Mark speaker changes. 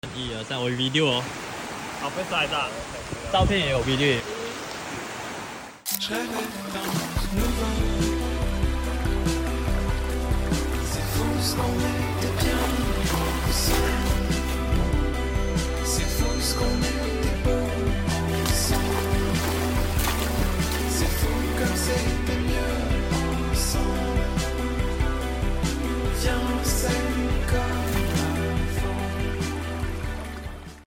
Speaker 1: 1、2、3，我 video 哦，
Speaker 2: 好，被甩的。
Speaker 1: 照片也有 video。